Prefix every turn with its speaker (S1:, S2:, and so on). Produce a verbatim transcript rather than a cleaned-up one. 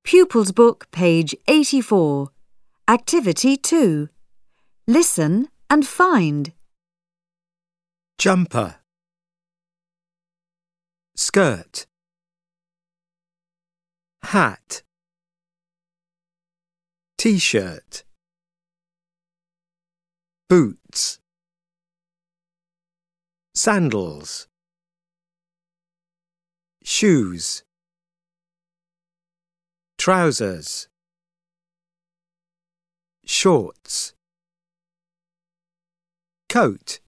S1: Pupils Book, page eighty-four. Activity two. Listen and find.
S2: Jumper, skirt, hat, t-shirt, boots, sandals, shoes, trousers, shorts, coat.